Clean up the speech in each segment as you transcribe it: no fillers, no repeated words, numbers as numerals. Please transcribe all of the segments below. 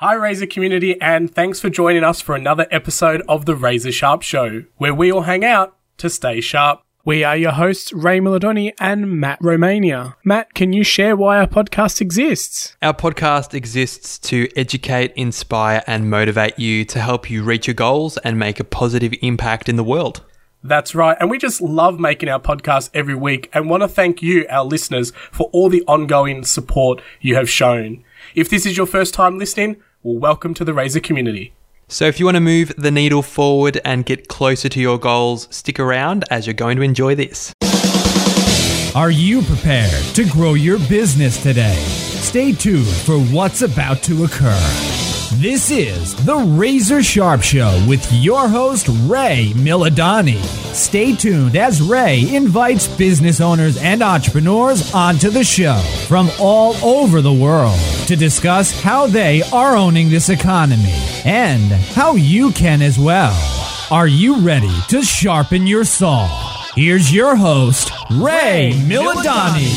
Hi Razor community, and thanks for joining us for another episode of the Razor Sharp Show, where we all hang out to stay sharp. We are your hosts, Ray Miladoni and Matt Romania. Matt, can you share why our podcast exists? Our podcast exists to educate, inspire, and motivate you to help you reach your goals and make a positive impact in the world. That's right, and we just love making our podcast every week and want to thank you, our listeners, for all the ongoing support you have shown. If this is your first time listening, well, welcome to the Razor community. So if you want to move the needle forward and get closer to your goals, stick around as you're going to enjoy this. Are you prepared to grow your business today? Stay tuned for what's about to occur. This is the Razor Sharp Show with your host, Ray Miladoni. Stay tuned as Ray invites business owners and entrepreneurs onto the show from all over the world to discuss how they are owning this economy and how you can as well. Are you ready to sharpen your saw? Here's your host, Ray Miladoni.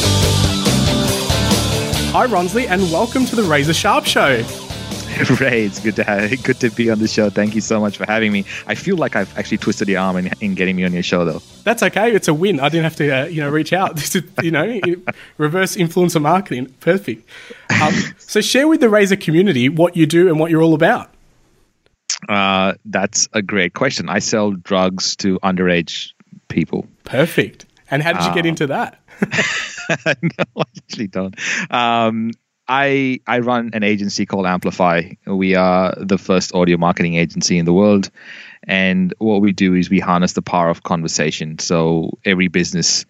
Hi Ronsley, and welcome to the Razor Sharp Show. Ray, it's good to be on the show. Thank you so much for having me. I feel like I've actually twisted your arm in getting me on your show, though. That's okay. It's a win. I didn't have to, reach out. This is, reverse influencer marketing. Perfect. So share with the Razor community what you do and what you're all about. That's a great question. I sell drugs to underage people. Perfect. And how did you get into that? No, I actually don't. I run an agency called Amplify. We are the first audio marketing agency in the world. And what we do is we harness the power of conversation. So every business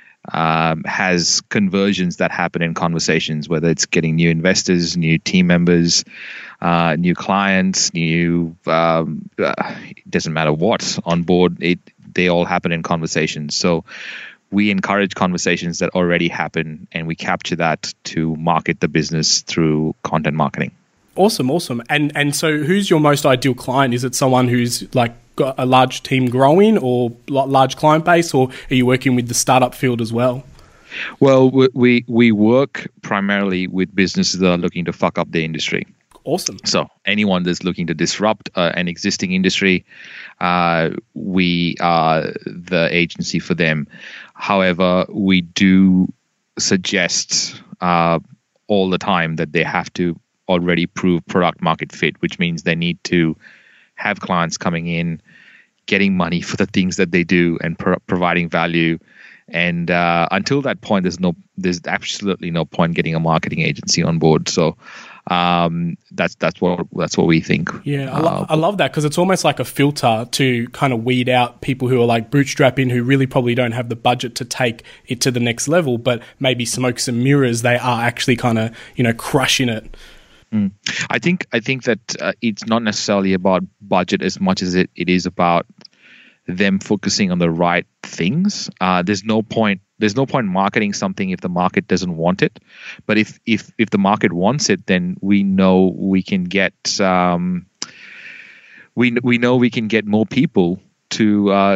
has conversions that happen in conversations, whether it's getting new investors, new team members, new clients, it doesn't matter what on board, they all happen in conversations. So we encourage conversations that already happen, and we capture that to market the business through content marketing. Awesome. And so who's your most ideal client? Is it someone who's like got a large team growing or large client base, or are you working with the startup field as well? Well, we work primarily with businesses that are looking to fuck up the industry. Awesome. So anyone that's looking to disrupt an existing industry, we are the agency for them. However, we do suggest all the time that they have to already prove product market fit, which means they need to have clients coming in, getting money for the things that they do and providing value. And until that point, there's absolutely no point getting a marketing agency on board. So that's what we think. Yeah, I love that, because it's almost like a filter to kind of weed out people who are like bootstrapping, who really probably don't have the budget to take it to the next level, but maybe smokes and mirrors, they are actually kind of crushing it. I think that it's not necessarily about budget as much as it is about them focusing on the right things. There's no point marketing something if the market doesn't want it. But if the market wants it, then we know we can get we know we can get more people to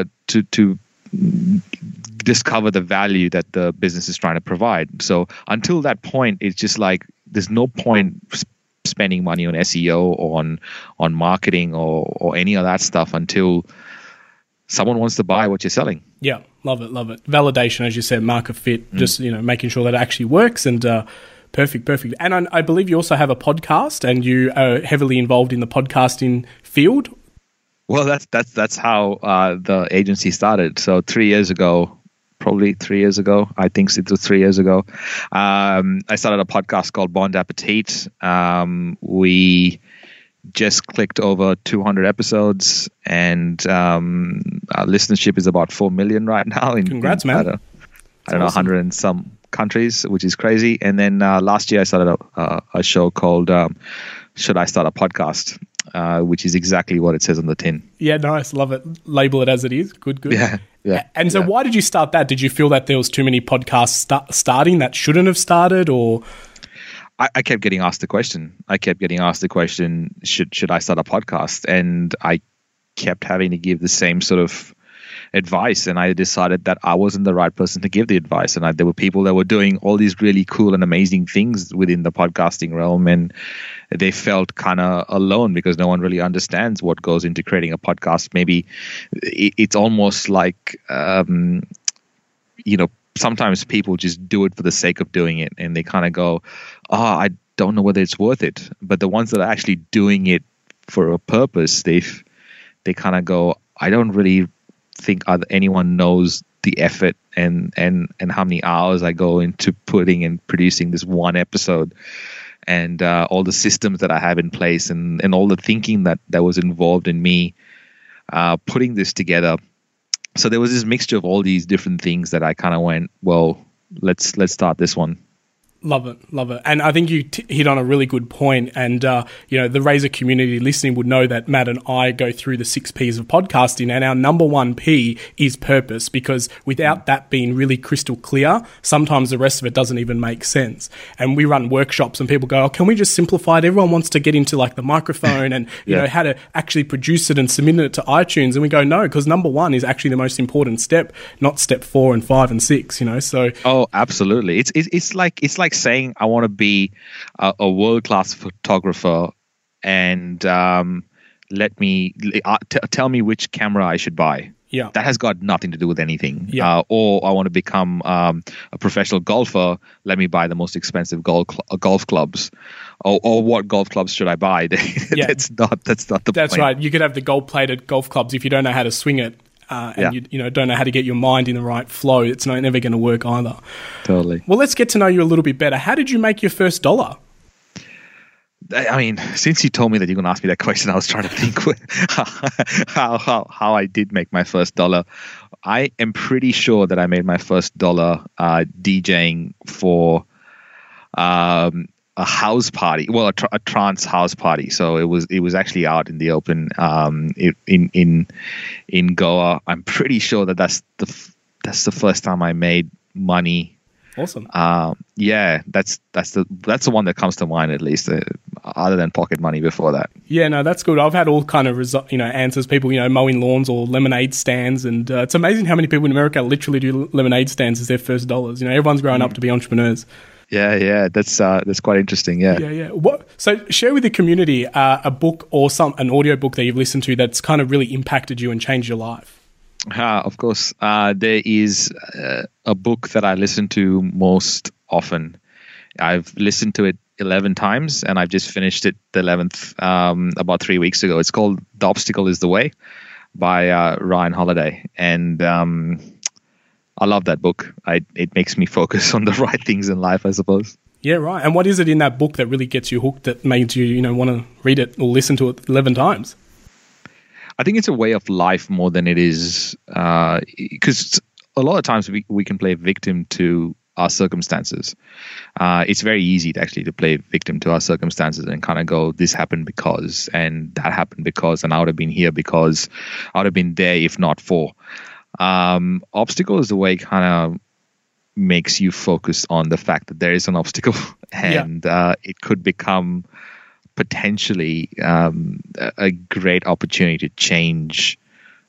discover the value that the business is trying to provide. So until that point, it's just like there's no point spending money on SEO or on marketing or any of that stuff until someone wants to buy what you're selling. Yeah, love it. Validation, as you said, market fit, just making sure that it actually works. And perfect. And I believe you also have a podcast, and you are heavily involved in the podcasting field. Well, that's how the agency started. So 3 years ago, probably 3 years ago, I think it was 3 years ago, I started a podcast called Bon Appetit. We just clicked over 200 episodes, and our listenership is about 4 million right now. Congrats, man. I don't know, 100 and some countries, which is crazy. And then last year I started a show called Should I Start a Podcast, which is exactly what it says on the tin. Yeah, nice. Love it. Label it as it is. Good. Yeah. And so why did you start that? Did you feel that there was too many podcasts starting that shouldn't have started, or... I kept getting asked the question. Should I start a podcast? And I kept having to give the same sort of advice, and I decided that I wasn't the right person to give the advice. And there were people that were doing all these really cool and amazing things within the podcasting realm, and they felt kind of alone because no one really understands what goes into creating a podcast. Maybe it's almost like, sometimes people just do it for the sake of doing it, and they kind of go, I don't know whether it's worth it. But the ones that are actually doing it for a purpose, they kind of go, I don't really think anyone knows the effort and how many hours I go into putting and producing this one episode, and all the systems that I have in place, and all the thinking that was involved in me putting this together. So there was this mixture of all these different things that I kind of went, well, let's start this one. Love it. And I think you hit on a really good point. And, the Razor community listening would know that Matt and I go through the 6 Ps of podcasting, and our number 1 P is purpose, because without that being really crystal clear, sometimes the rest of it doesn't even make sense. And we run workshops and people go, can we just simplify it? Everyone wants to get into like the microphone and, how to actually produce it and submit it to iTunes. And we go, no, because number 1 is actually the most important step, not step 4 and 5 and 6, so. Oh, absolutely. It's like saying I want to be a world-class photographer, and tell me which camera I should buy. Yeah, that has got nothing to do with anything. Yeah. Or I want to become a professional golfer. Let me buy the most expensive golf clubs. Or what golf clubs should I buy? That's not the point. That's right. You could have the gold-plated golf clubs if you don't know how to swing it. You don't know how to get your mind in the right flow. It's never going to work either. Totally. Well, let's get to know you a little bit better. How did you make your first dollar? I mean, since you told me that you're going to ask me that question, I was trying to think how I did make my first dollar. I am pretty sure that I made my first dollar DJing for a house party, well, a trance house party. So it was actually out in the open in Goa. I'm pretty sure that's the first time I made money. Awesome. Yeah, that's the one that comes to mind, at least, other than pocket money before that. Yeah, no, that's good. I've had all kind of answers. People mowing lawns or lemonade stands, and it's amazing how many people in America literally do lemonade stands as their first dollars. Everyone's growing up to be entrepreneurs. Yeah, that's quite interesting. Yeah. So share with the community a book or an audio book that you've listened to that's kind of really impacted you and changed your life. Of course. There is a book that I listen to most often. I've listened to it 11 times, and I've just finished it the 11th about 3 weeks ago. It's called The Obstacle is the Way by Ryan Holiday. And I love that book. It makes me focus on the right things in life, I suppose. Yeah, right. And what is it in that book that really gets you hooked, that makes you, want to read it or listen to it 11 times? I think it's a way of life more than it is, because a lot of times we can play victim to our circumstances. It's very easy to play victim to our circumstances and kind of go, this happened because, and that happened because, and I would have been here because, I would have been there if not for. Obstacle is the way kind of makes you focus on the fact that there is an obstacle, and it could become potentially a great opportunity to change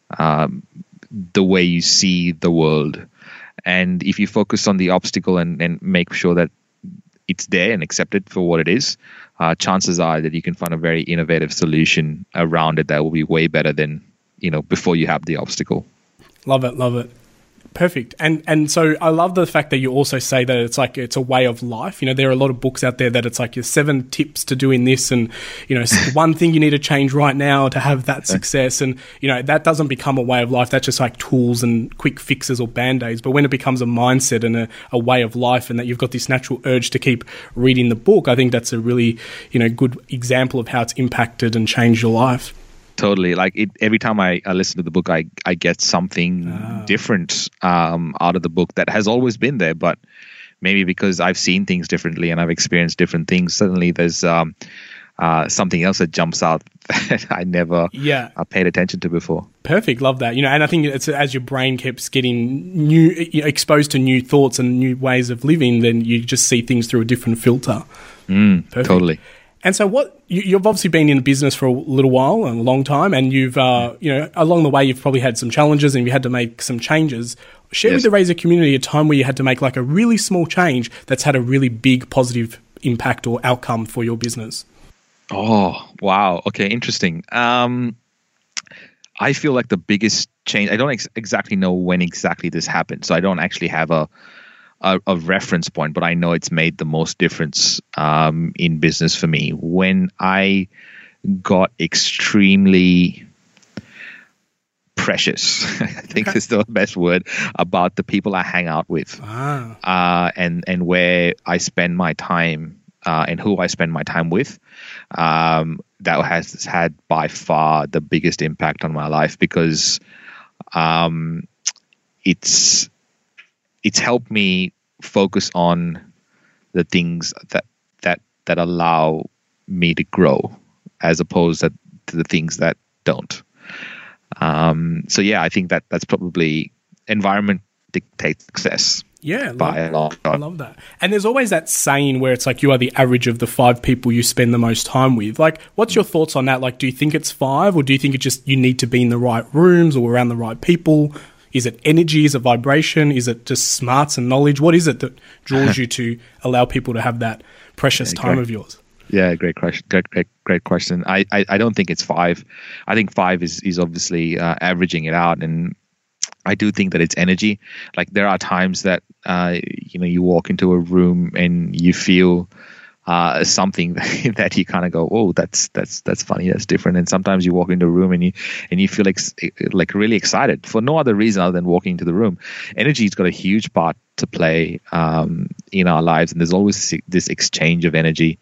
the way you see the world. And if you focus on the obstacle and make sure that it's there and accept it for what it is, chances are that you can find a very innovative solution around it that will be way better than before you have the obstacle. Love it. Perfect. And so I love the fact that you also say that it's a way of life. There are a lot of books out there that it's like your 7 tips to doing this, and one thing you need to change right now to have that success. And that doesn't become a way of life. That's just like tools and quick fixes or band-aids. But when it becomes a mindset and a way of life, and that you've got this natural urge to keep reading the book, I think that's a really good example of how it's impacted and changed your life. Totally. Every time I listen to the book, I get something different out of the book that has always been there, but maybe because I've seen things differently and I've experienced different things, suddenly there's something else that jumps out that I never paid attention to before. Perfect. Love that. And I think it's as your brain keeps getting exposed to new thoughts and new ways of living, then you just see things through a different filter. Totally. And so you've obviously been in business for a little while, a long time, and you've, along the way, you've probably had some challenges and you had to make some changes. Share with the Razor community a time where you had to make like a really small change that's had a really big positive impact or outcome for your business. Oh, wow. Okay, interesting. I feel like the biggest change, I don't exactly know when exactly this happened, so I don't actually have a reference point, but I know it's made the most difference in business for me. When I got extremely precious, I think is the best word, about the people I hang out with, and where I spend my time and who I spend my time with. That has had by far the biggest impact on my life, because it's helped me focus on the things that allow me to grow, as opposed to the things that don't. So yeah, I think that's probably environment dictates success. Yeah, by a long shot. I love that. And there's always that saying where it's like you are the average of the 5 people you spend the most time with. Like, what's your thoughts on that? Like, do you think it's 5, or do you think it just you need to be in the right rooms or around the right people? Is it energy? Is it vibration? Is it just smarts and knowledge? What is it that draws you to allow people to have that precious time of yours? Yeah, great question. Great question. I don't think it's 5. I think 5 is obviously averaging it out, and I do think that it's energy. Like, there are times that you walk into a room and you feel something that you kind of go, oh, that's funny, that's different. And sometimes you walk into a room and you feel like really excited for no other reason other than walking into the room. Energy's got a huge part to play in our lives, and there's always this exchange of energy.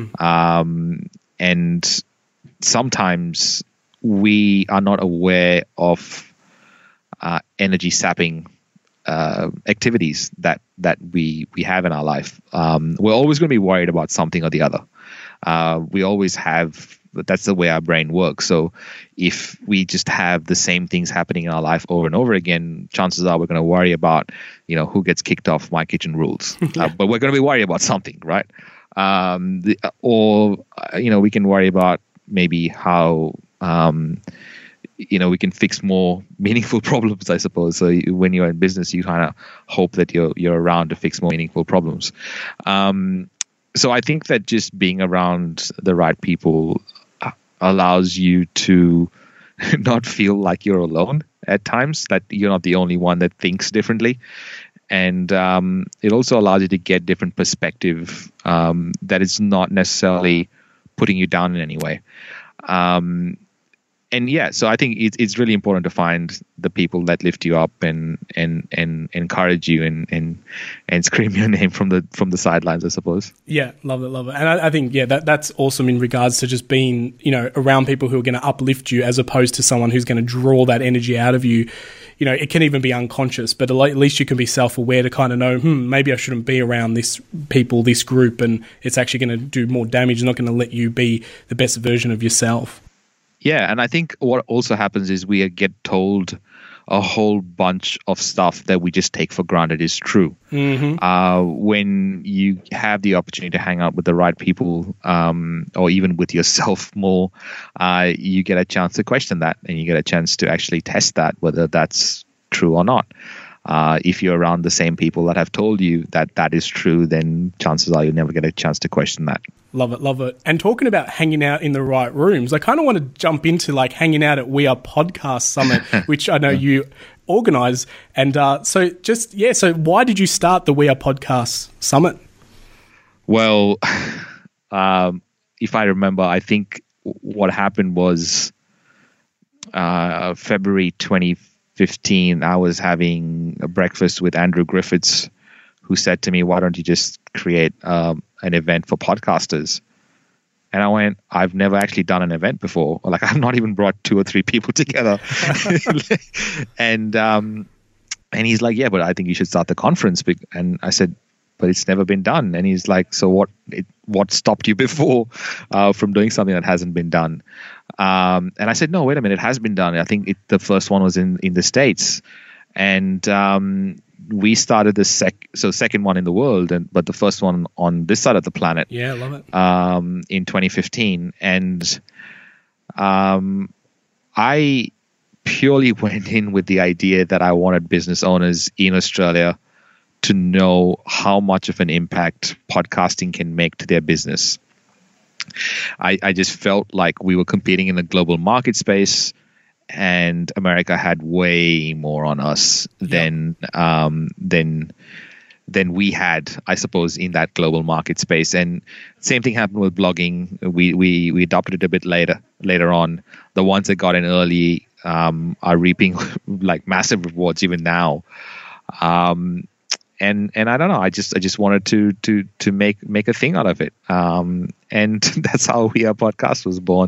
And sometimes we are not aware of energy sapping activities that we have in our life. We're always going to be worried about something or the other. We always have. That's the way our brain works. So if we just have the same things happening in our life over and over again, chances are we're going to worry about, who gets kicked off My Kitchen Rules. But we're going to be worried about something, right? We can worry about maybe how we can fix more meaningful problems, I suppose. So when you're in business, you kind of hope that you're around to fix more meaningful problems. So I think that just being around the right people allows you to not feel like you're alone at times, that you're not the only one that thinks differently. And it also allows you to get different perspective that is not necessarily putting you down in any way. And yeah, so I think it's really important to find the people that lift you up and encourage you and scream your name from the sidelines, I suppose. Yeah, love it. And I think that's awesome in regards to just being around people who are going to uplift you, as opposed to someone who's going to draw that energy out of you. It can even be unconscious, but at least you can be self-aware to kind of know, maybe I shouldn't be around this people, this group, and it's actually going to do more damage. It's not going to let you be the best version of yourself. Yeah, and I think what also happens is we get told a whole bunch of stuff that we just take for granted is true. When you have the opportunity to hang out with the right people, or even with yourself more, you get a chance to question that, and you get a chance to actually test that, whether that's true or not. If you're around the same people that have told you that is true, then chances are you'll never get a chance to question that. Love it. And talking about hanging out in the right rooms, I kind of want to jump into like hanging out at We Are Podcast Summit, which I know you organise. And so why did you start the We Are Podcast Summit? Well, if I remember, I think what happened was February 2015, I was having a breakfast with Andrew Griffiths, who said to me, why don't you just create an event for podcasters? And I went, I've never actually done an event before. Like, I've not even brought 2 or 3 people together. And he's like, yeah, but I think you should start the conference. And I said, but it's never been done. And he's like, so what stopped you before from doing something that hasn't been done? And I said, no, wait a minute, it has been done. I think the first one was in the States. And we started the second one in the world, but the first one on this side of the planet. Yeah, I love it. In 2015, and I purely went in with the idea that I wanted business owners in Australia to know how much of an impact podcasting can make to their business. I just felt like we were competing in the global market space, and America had way more on us than we had, I suppose, in that global market space. And same thing happened with blogging. We adopted it a bit later on. The ones that got in early are reaping like massive rewards even now. And I don't know. I just wanted to make a thing out of it. And that's how We Are Podcast was born.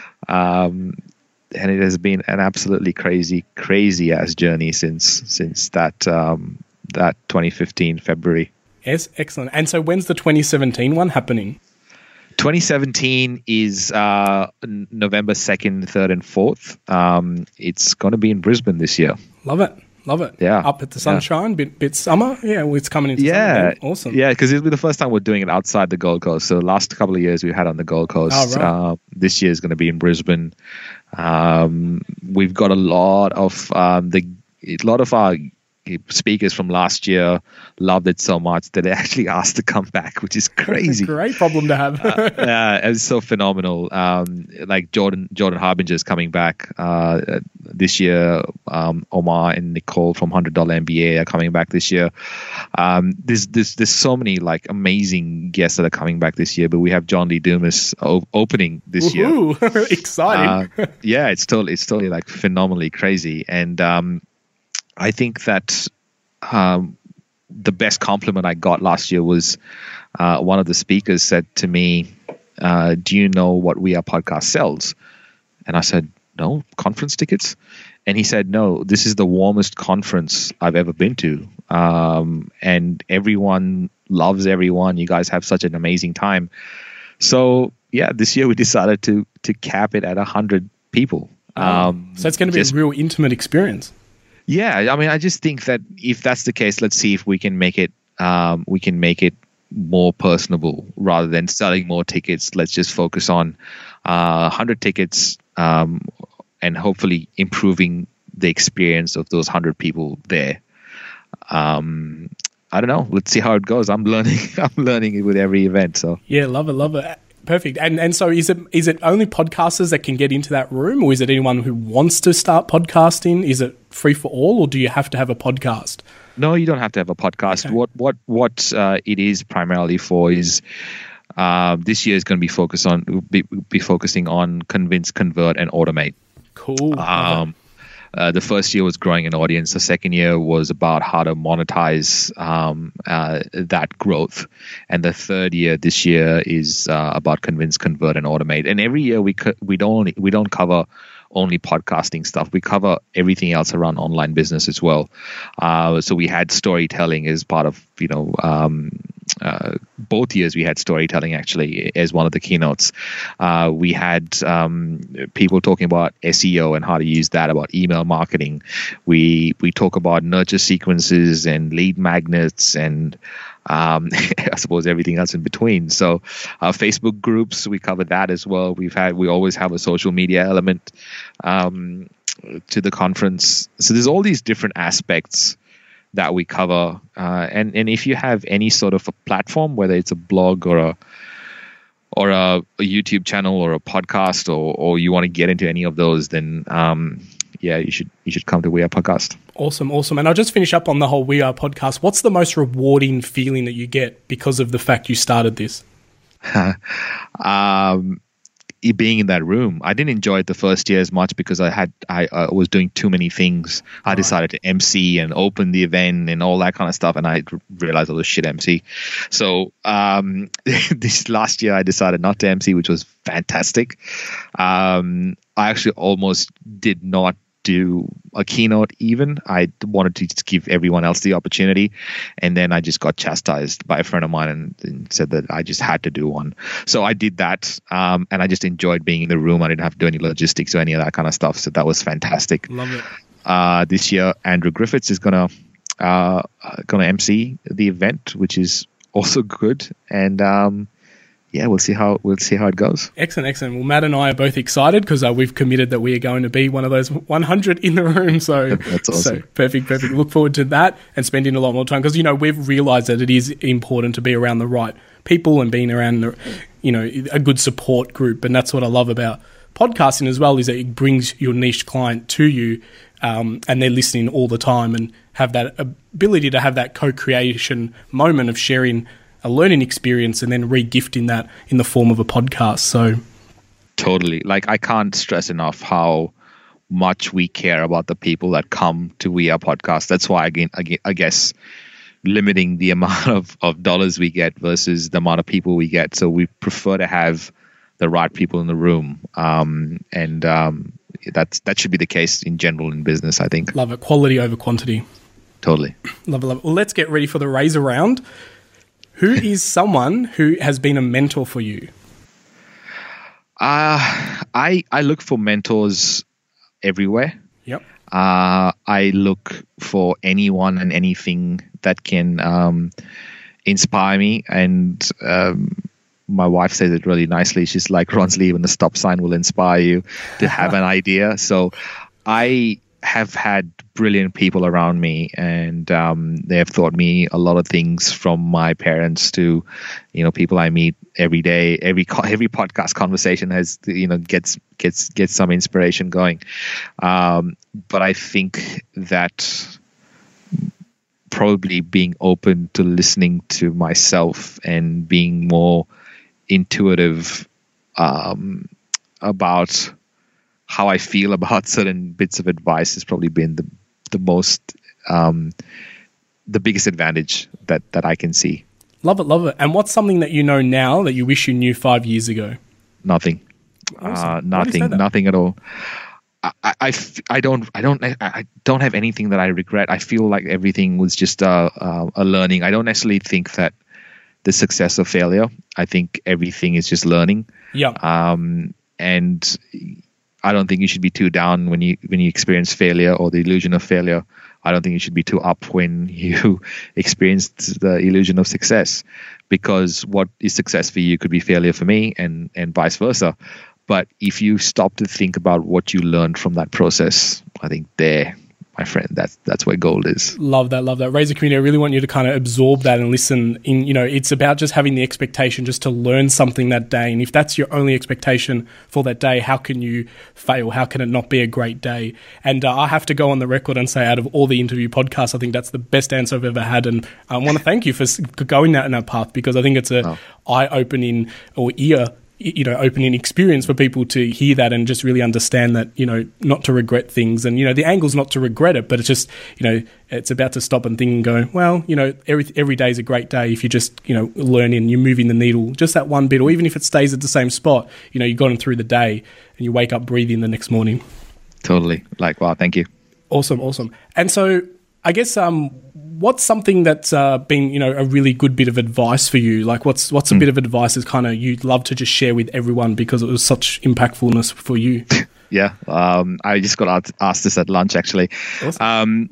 And it has been an absolutely crazy ass journey since that 2015 February. Yes, excellent. And so when's the 2017 one happening? 2017 is November 2nd, 3rd, and 4th. It's going to be in Brisbane this year. Love it. Yeah. Up at the sunshine, bit summer. Yeah, well, it's coming into summer. Then. Awesome. Yeah, because it'll be the first time we're doing it outside the Gold Coast. So the last couple of years we had on the Gold Coast. Oh, right. This year is going to be in Brisbane. We've got a lot of our speakers from last year loved it so much that they actually asked to come back, which is crazy. Great problem to have. It's so phenomenal. Like Jordan Harbinger is coming back this year. Omar and Nicole from $100 MBA are coming back this year. There's so many like amazing guests that are coming back this year. But we have John Lee Dumas opening this year. Exciting. Yeah, it's totally like phenomenally crazy. And I think that the best compliment I got last year was one of the speakers said to me, do you know what We Are Podcast sells? And I said, no, conference tickets? And he said, no, this is the warmest conference I've ever been to. And everyone loves everyone. You guys have such an amazing time. So, yeah, this year we decided to cap it at 100 people. So it's going to be a real intimate experience. Yeah, I mean, I just think that if that's the case, let's see if we can make it more personable rather than selling more tickets. Let's just focus on 100 tickets and hopefully improving the experience of those 100 people there. I don't know. Let's see how it goes. I'm learning it with every event. So yeah, love it. Perfect. And so is it only podcasters that can get into that room, or is it anyone who wants to start podcasting? Is it free for all, or do you have to have a podcast? No, you don't have to have a podcast. Okay. What it is primarily for is this year is going to be focusing on convince, convert, and automate. Cool. The first year was growing an audience. The second year was about how to monetize that growth. And the third year, this year, is about convince, convert, and automate. And every year we don't cover only podcasting stuff. We cover everything else around online business as well. So we had storytelling as part of, both years we had storytelling actually as one of the keynotes. We had people talking about SEO and how to use that, about email marketing. We talk about nurture sequences and lead magnets and I suppose everything else in between. So Facebook groups, we cover that as well. We always have a social media element to the conference. So there's all these different aspects that we cover. And if you have any sort of a platform, whether it's a blog or a YouTube channel or a podcast, or you want to get into any of those, then you should come to We Are Podcast. Awesome. And I'll just finish up on the whole We Are Podcast. What's the most rewarding feeling that you get because of the fact you started this? Being in that room. I didn't enjoy it the first year as much because I was doing too many things. I decided to MC and open the event and all that kind of stuff, and I realized I was a shit MC. So this last year I decided not to MC, which was fantastic. I actually almost did not do a keynote even. I wanted to just give everyone else the opportunity, and then I just got chastised by a friend of mine and said that I just had to do one. So I did that, and I just enjoyed being in the room. I didn't have to do any logistics or any of that kind of stuff, so that was fantastic. Love it. This year, Andrew Griffiths is going to going to MC the event, which is also good. And we'll see how it goes. Excellent. Well, Matt and I are both excited because we've committed that we are going to be one of those 100 in the room. So that's awesome. So perfect. Look forward to that and spending a lot more time because we've realised that it is important to be around the right people and being around a good support group. And that's what I love about podcasting as well, is that it brings your niche client to you, and they're listening all the time and have that ability to have that co-creation moment of sharing a learning experience and then re-gifting that in the form of a podcast. So totally. Like, I can't stress enough how much we care about the people that come to We Are Podcast. That's why, again, I guess limiting the amount of dollars we get versus the amount of people we get. So we prefer to have the right people in the room. That should be the case in general in business, I think. Love it. Quality over quantity. Totally. Love it. Well, let's get ready for the Razor round. Who is someone who has been a mentor for you? I look for mentors everywhere. Yep. I look for anyone and anything that can inspire me. And my wife says it really nicely. She's like, Ronsley, even the stop sign will inspire you to have an idea. So I have had brilliant people around me, and they have taught me a lot of things, from my parents to people I meet every day. Every podcast conversation has gets some inspiration going, but I think that probably being open to listening to myself and being more intuitive about how I feel about certain bits of advice has probably been the most the biggest advantage that I can see. Love it. And what's something that you know now that you wish you knew 5 years ago? Nothing. Awesome. Nothing at all. I don't have anything that I regret. I feel like everything was just a learning. I don't necessarily think that the success or failure. I think everything is just learning. Yeah. And I don't think you should be too down when you experience failure or the illusion of failure. I don't think you should be too up when you experience the illusion of success, because what is success for you could be failure for me, and vice versa. But if you stop to think about what you learned from that process, I think my friend, that's where gold is. Love that. Razor community, I really want you to kind of absorb that and listen. It's about just having the expectation just to learn something that day. And if that's your only expectation for that day, how can you fail? How can it not be a great day? And I have to go on the record and say, out of all the interview podcasts, I think that's the best answer I've ever had. And I want to thank you for going in that path, because I think it's a eye-opening or opening experience for people to hear that and just really understand that, not to regret things. And, the angle's not to regret it, but it's just, it's about to stop and think and go, well, every day is a great day if you just, learning, you're moving the needle just that one bit, or even if it stays at the same spot, you've gotten through the day and you wake up breathing the next morning. Totally. Wow, thank you. Awesome. And so I guess, what's something that's been, a really good bit of advice for you? Like, what's a bit of advice that kind of you'd love to just share with everyone because it was such impactfulness for you? Yeah, I just got asked this at lunch, actually. Awesome.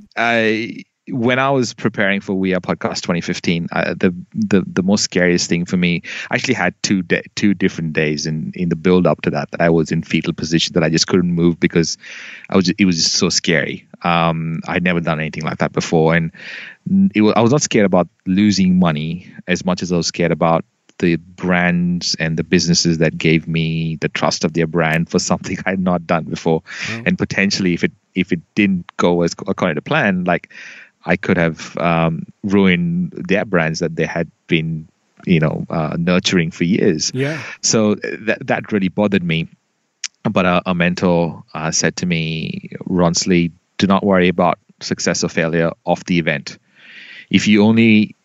When I was preparing for We Are Podcast 2015, the most scariest thing for me, I actually had two different days in the build up to that I was in fetal position, that I just couldn't move because it was just so scary. I'd never done anything like that before, and I was not scared about losing money as much as I was scared about the brands and the businesses that gave me the trust of their brand for something I had not done before. And potentially, if it didn't go as according to plan, like, I could have ruined their brands that they had been, nurturing for years. Yeah. So that really bothered me. But a mentor said to me, Ronsley, do not worry about success or failure of the event. If you only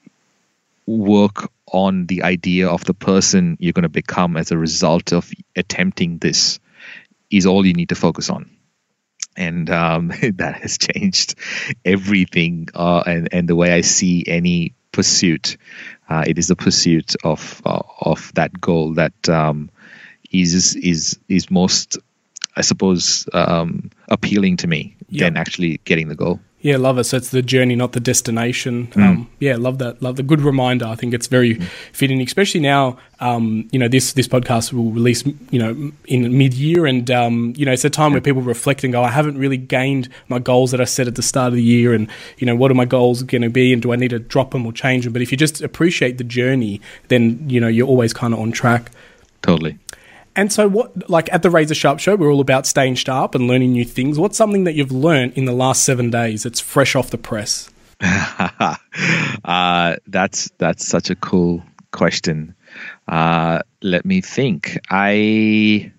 work on the idea of the person you're going to become as a result of attempting this, is all you need to focus on. And that has changed everything, and the way I see any pursuit. It is the pursuit of that goal that is most, I suppose, appealing to me than actually getting the goal. Yeah, love it. So it's the journey, not the destination. Yeah, love that. Love the good reminder. I think it's very fitting, especially now. This podcast will release, in mid-year, and it's a time where people reflect and go, I haven't really gained my goals that I set at the start of the year, and what are my goals going to be, and do I need to drop them or change them? But if you just appreciate the journey, then you're always kind of on track. Totally. And so at the Razor Sharp Show, we're all about staying sharp and learning new things. What's something that you've learned in the last 7 days that's fresh off the press? That's such a cool question. Let me think. I've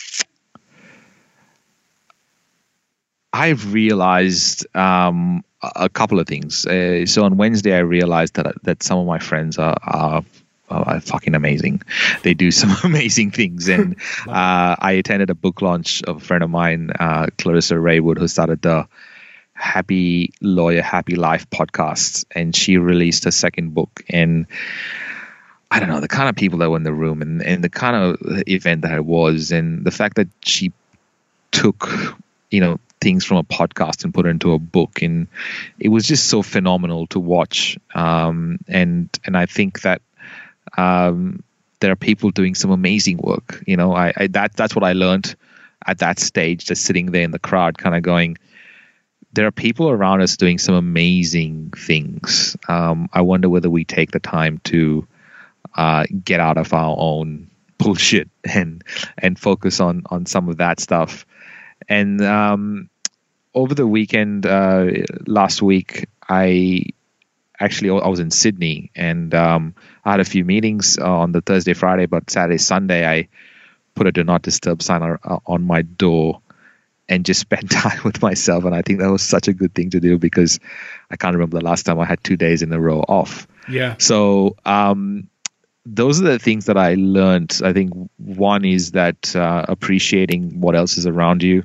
realized a couple of things. So on Wednesday, I realized that some of my friends are fucking amazing. They do some amazing things. And I attended a book launch of a friend of mine, Clarissa Raywood, who started the Happy Lawyer, Happy Life podcast. And she released her second book. And I don't know, the kind of people that were in the room and the kind of event that it was, and the fact that she took, things from a podcast and put it into a book. And it was just so phenomenal to watch. And I think that there are people doing some amazing work. That's what I learned at that stage, just sitting there in the crowd, kind of going, there are people around us doing some amazing things. I wonder whether we take the time to get out of our own bullshit and focus on some of that stuff. And over the weekend, last week, I was in Sydney, and I had a few meetings on the Thursday, Friday, but Saturday, Sunday, I put a do not disturb sign on my door and just spent time with myself. And I think that was such a good thing to do, because I can't remember the last time I had 2 days in a row off. Yeah. So those are the things that I learned. I think one is that appreciating what else is around you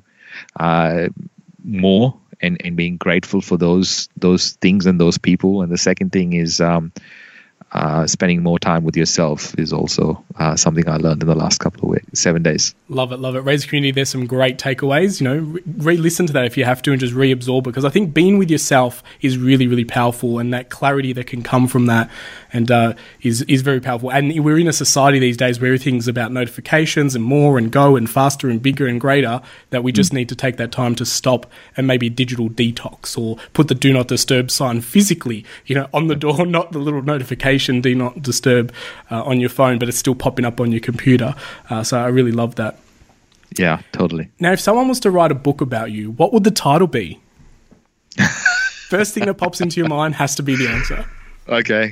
more, and being grateful for those things and those people. And the second thing is spending more time with yourself is also something I learned in the last couple of weeks, 7 days. Love it, love it. Razor Community, there's some great takeaways. Re-listen to that if you have to, and just reabsorb it, because I think being with yourself is really, really powerful, and that clarity that can come from that and is very powerful. And we're in a society these days where everything's about notifications and more and go and faster and bigger and greater, that we just need to take that time to stop and maybe digital detox, or put the do not disturb sign physically, on the door, not the little notification do not disturb on your phone, but it's still popping up on your computer. So I really love that. Yeah, totally. Now, if someone was to write a book about you, what would the title be? First thing that pops into your mind has to be the answer. Okay.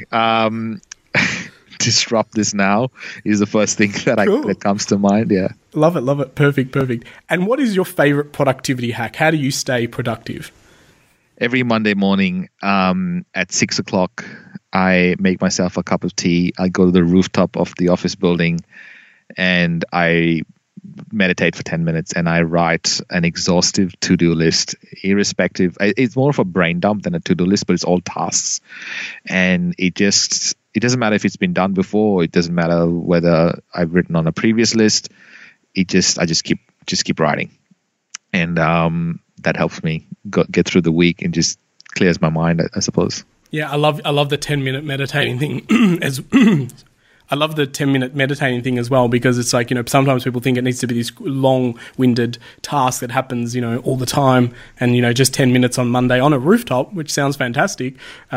Disrupt this now is the first thing that comes to mind. Yeah. Love it, love it. Perfect. And what is your favorite productivity hack? How do you stay productive? Every Monday morning at 6 o'clock, I make myself a cup of tea. I go to the rooftop of the office building and I meditate for 10 minutes, and I write an exhaustive to-do list, irrespective. It's more of a brain dump than a to-do list, but it's all tasks. And it doesn't matter if it's been done before. It doesn't matter whether I've written on a previous list. I just keep writing. And that helps me get through the week and just clears my mind, I suppose. Yeah, I love the 10-minute meditating thing. I love the 10-minute meditating thing as well, because it's like, sometimes people think it needs to be this long-winded task that happens, all the time. And, just 10 minutes on Monday on a rooftop, which sounds fantastic,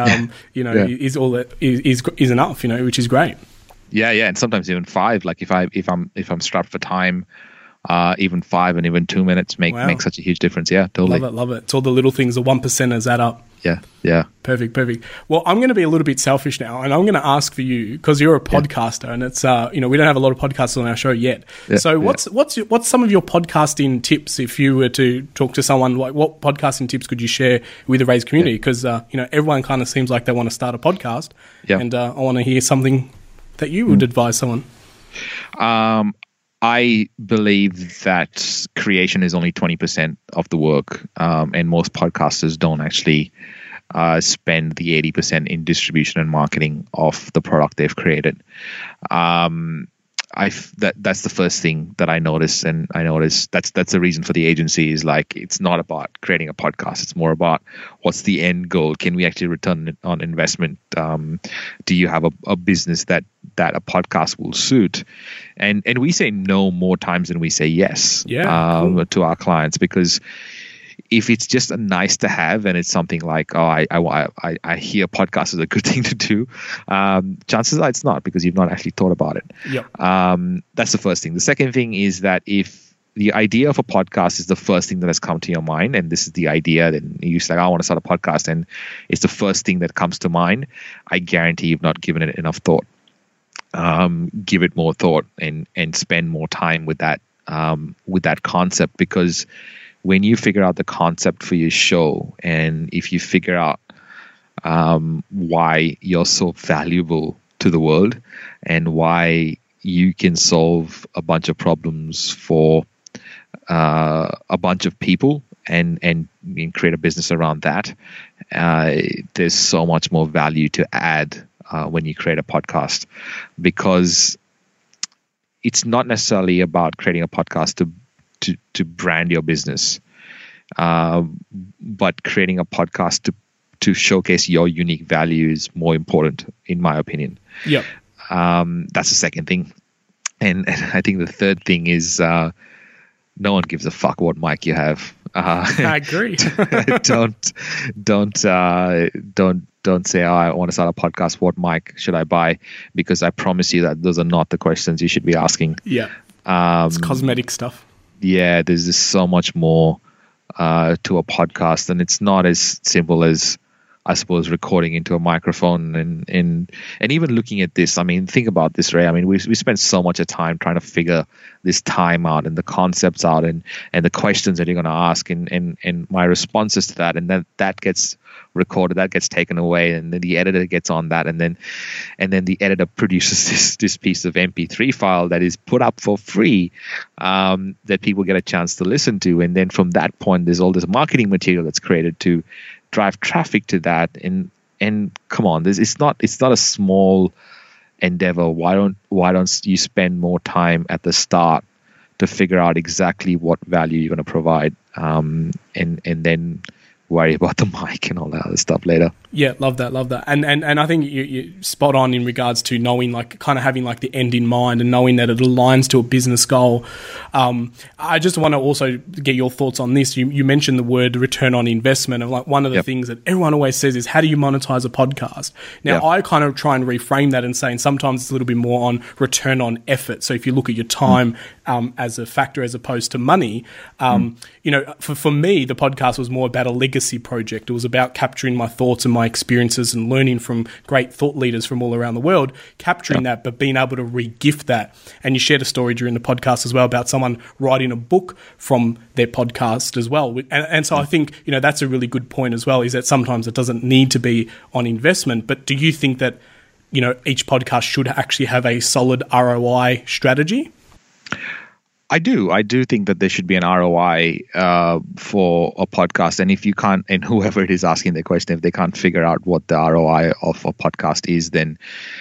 is all that is enough, which is great. Yeah. And sometimes even 5, like if I'm strapped for time, even 5 and even 2 minutes make such a huge difference. Yeah, totally. Love it. It's all the little things, the 1%ers add up. Yeah. Perfect. Well, I'm going to be a little bit selfish now, and I'm going to ask for you, because you're a podcaster, and it's we don't have a lot of podcasts on our show yet. Yeah, so what's some of your podcasting tips if you were to talk to someone? Like, what podcasting tips could you share with the Razor community? Because everyone kind of seems like they want to start a podcast, and I want to hear something that you would advise someone. I believe that creation is only 20% of the work, and most podcasters don't actually spend the 80% in distribution and marketing of the product they've created. that's the first thing that I noticed, and I noticed that's the reason for the agency is like it's not about creating a podcast. It's more about what's the end goal. Can we actually return on investment? Do you have a business that a podcast will suit? And we say no more times than we say yes to our clients, because if it's just a nice to have and it's something like, oh, I hear podcast is a good thing to do, chances are it's not, because you've not actually thought about it. Yep. That's the first thing. The second thing is that if the idea of a podcast is the first thing that has come to your mind, and this is the idea, then you're like, I want to start a podcast, and it's the first thing that comes to mind, I guarantee you've not given it enough thought. Give it more thought and spend more time with that concept, because when you figure out the concept for your show, and if you figure out why you're so valuable to the world and why you can solve a bunch of problems for a bunch of people and create a business around that, there's so much more value to add when you create a podcast, because it's not necessarily about creating a podcast to brand your business, but creating a podcast to showcase your unique value is more important, in my opinion. Yep. That's the second thing. And I think the third thing is no one gives a fuck what mic you have. I agree. Don't say, oh, I want to start a podcast. What mic should I buy? Because I promise you that those are not the questions you should be asking. Yeah. It's cosmetic stuff. Yeah, there's just so much more to a podcast, and it's not as simple as, I suppose, recording into a microphone and even looking at this. I mean, think about this, Ray. I mean, we spent so much time trying to figure this time out and the concepts out and the questions that you're going to ask and my responses to that, and then that gets recorded, that gets taken away, and then the editor gets on that, and then the editor produces this piece of MP3 file that is put up for free, that people get a chance to listen to, and then from that point, there's all this marketing material that's created to drive traffic to that, and come on, it's not a small endeavor. Why don't you spend more time at the start to figure out exactly what value you're going to provide, and then worry about the mic and all that other stuff later. Yeah, love that. And I think you're spot on in regards to knowing, like, kind of having like the end in mind and knowing that it aligns to a business goal. I just want to also get your thoughts on this. You mentioned the word return on investment, and like one of the things that everyone always says is, how do you monetize a podcast? Now, I kind of try and reframe that and saying sometimes it's a little bit more on return on effort. So if you look at your time as a factor as opposed to money, you know, for me, the podcast was more about a legacy project. It was about capturing my thoughts and my experiences and learning from great thought leaders from all around the world, capturing that, but being able to re-gift that. And you shared a story during the podcast as well about someone writing a book from their podcast as well. And so I think, you know, that's a really good point as well, is that sometimes it doesn't need to be on investment. But do you think that, you know, each podcast should actually have a solid ROI strategy? I do think that there should be an ROI for a podcast, and if you can't, and whoever it is asking the question, if they can't figure out what the ROI of a podcast is, then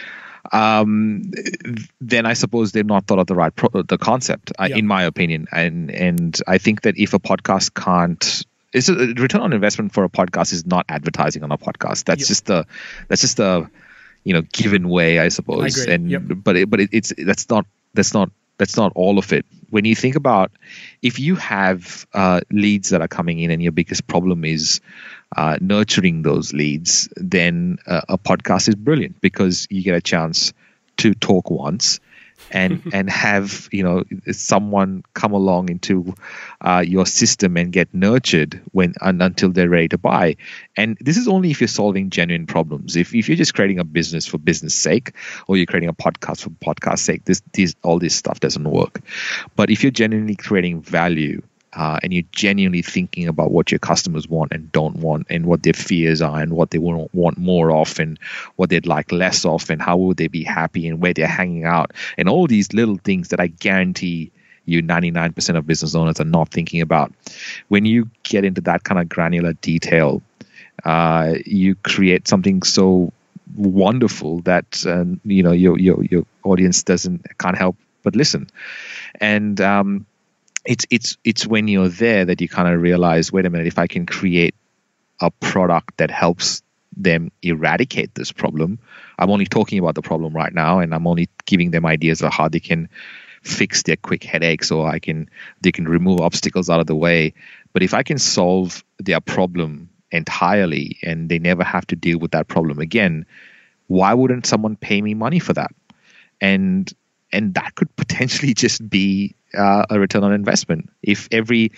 I suppose they've not thought of the concept, in my opinion. And I think that if a podcast can't, it's a return on investment for a podcast is not advertising on a podcast. That's just the you know, given way, I suppose. I agree. But that's not all of it. When you think about, if you have leads that are coming in and your biggest problem is nurturing those leads, then a podcast is brilliant, because you get a chance to talk once and have, you know, someone come along into your system and get nurtured until they're ready to buy. And this is only if you're solving genuine problems. If you're just creating a business for business sake, or you're creating a podcast for podcast sake, all this stuff doesn't work. But if you're genuinely creating value, and you're genuinely thinking about what your customers want and don't want, and what their fears are, and what they want more of, and what they'd like less of, and how would they be happy, and where they're hanging out, and all these little things that I guarantee you 99% of business owners are not thinking about. When you get into that kind of granular detail, you create something so wonderful that you know, your audience can't help listen. And it's when you're there that you kind of realize, wait a minute, if I can create a product that helps them eradicate this problem, I'm only talking about the problem right now, and I'm only giving them ideas of how they can fix their quick headaches, or they can remove obstacles out of the way. But if I can solve their problem entirely and they never have to deal with that problem again, why wouldn't someone pay me money for that? And that could potentially just be a return on investment. If every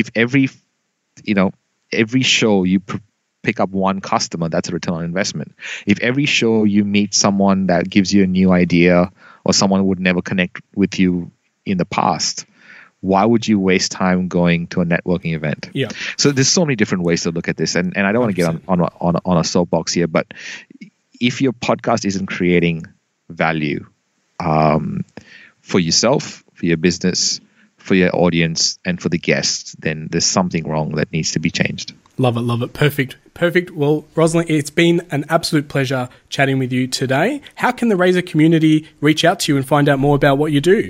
show you pick up one customer, that's a return on investment. If every show you meet someone that gives you a new idea, or someone who would never connect with you in the past, why would you waste time going to a networking event? Yeah. So there's so many different ways to look at this, and I don't want to get on a soapbox here, but if your podcast isn't creating value for yourself, for your business, for your audience, and for the guests, then there's something wrong that needs to be changed. Love it. Perfect. Well, Rosalind, it's been an absolute pleasure chatting with you today. How can the Razor community reach out to you and find out more about what you do?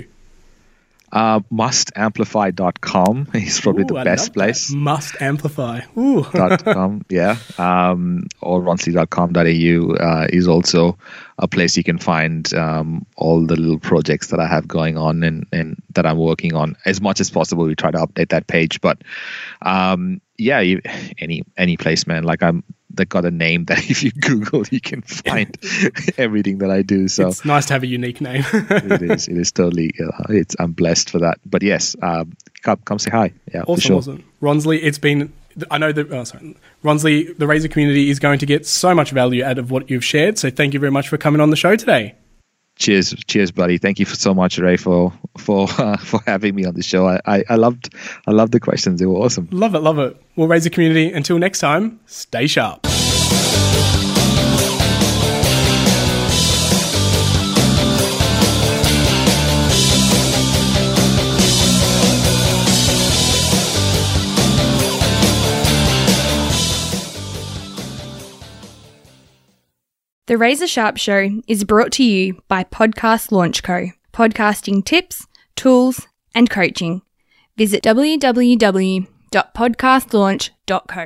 Mustamplify.com is probably the best place. Mustamplify. .com, yeah. Or ronsley.com.au is also a place you can find all the little projects that I have going on and that I'm working on. As much as possible, we try to update that page. But any place, man. Like they got a name that if you Google, you can find everything that I do. So it's nice to have a unique name. It is totally. I'm blessed for that. But yes, come say hi. Yeah, awesome, for sure. Awesome. Ronsley, it's been. I know that. Ronsley, the Razor community is going to get so much value out of what you've shared. So thank you very much for coming on the show today. Cheers, buddy. Thank you so much, Ray, for having me on the show. I loved the questions. They were awesome. Love it. Well, Razor community, until next time, stay sharp. The Razor Sharp Show is brought to you by Podcast Launch Co. Podcasting tips, tools, and coaching. Visit www.podcastlaunch.co.